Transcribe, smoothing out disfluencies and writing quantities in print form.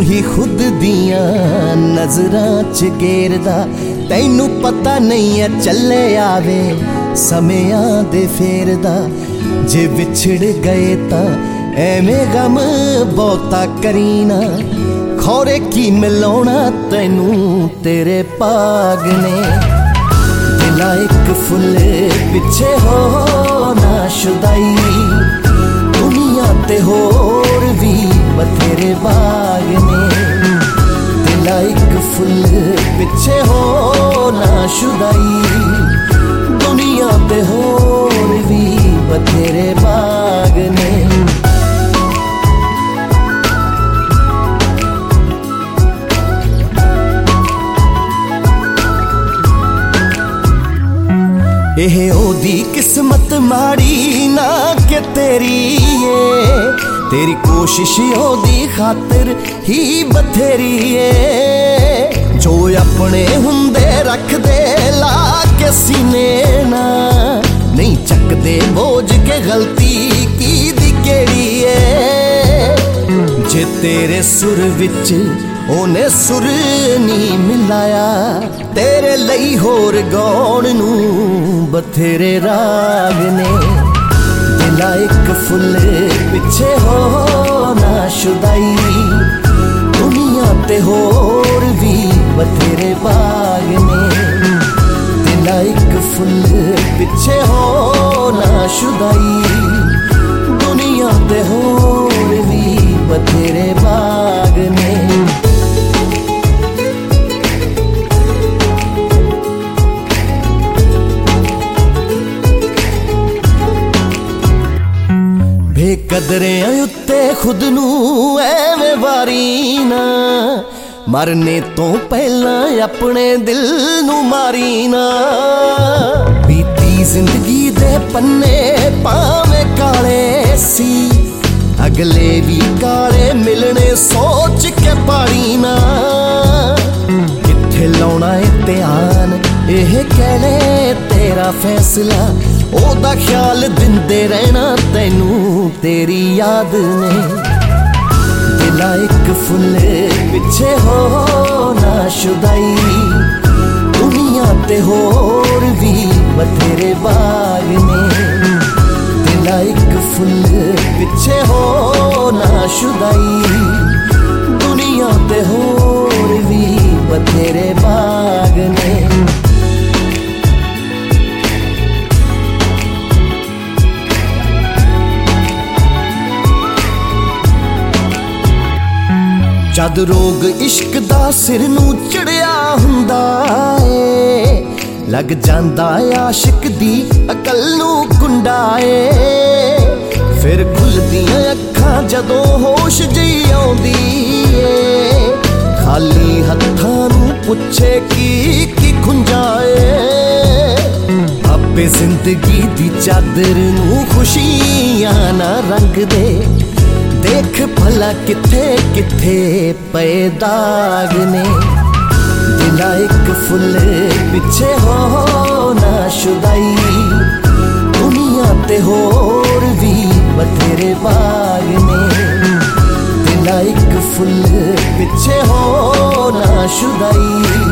ही खुद दिया नजरां च गेरदा, तैनू पता नहीं है चले आवे समियां दे फेरदा। जे विछड़ गए तां एवें गम बहुता करीना, खौरे की मिलाउणा तैनू तेरे भाग ने। दिला एक फुल पिछे हो ना शुदाई, दुनिया ते होर भी बथेरे बाग ने। दिला एक फुल पिछे हो ना शुदाई, दुनिया ते होर भी बथेरे बाग ने। एह ओदी किस्मत माड़ी ना के तेरी है, तेरी कोशिश ओदी खातिर ही बथेरी है। जो अपने हुंदे रख दे ला के सीने ना, नहीं चकदे बोझ के गलती की दी केड़ी है। जे तेरे सुर विच ओने सुर नहीं मिलाया, तेरे लई होर गौण नू बथेरे राग ने। दिला एक फुल पिछे हो ना शुदाई, दुनिया ते होर भी बथेरे बाग ने। दिला एक फुल पिछे हो ना शुदाई, दुनिया ते होर भी बथेरे बाग ने। बेकदरियां उत्ते खुद नू एवें वारी ना, मरने तो पहला अपने दिल नू मारी ना। बीती जिंदगी दे पन्ने पावें काले सी, अगले भी काले मिलने सोच के पाड़ी ना। किथे लाउणा है ध्यान एह कहले तेरा फैसला, ओदा ख्याल दिंदे रहना तैनू तेरी याद ने। दिला एक फुल पिछे हो ना शुदाई, दुनिया ते होर भी बथेरे बाग ने। दिला एक फुल पिछे हो ना शुदाई, दुनिया ते होर भी बथेरे बाग ने। जद रोग इश्क दा सिर नू चढ़िया हुंदा ए, लग जांदा आशिक दी अकल नू कुंडा ए। फिर खुलदियां अखां जदों होश जई आउंदी ए, खाली हत्थां नू पुछे की खुंजाए। आपे जिंदगी दी चादर नू खुशियां ना रंग दे, देख भला किथे किथे पे दाग ने। दिला एक फुल पिछे हो ना शुदाई, दुनिया ते होर भी बथेरे बाग ने। दिला एक फुल पिछे हो ना शुदाई,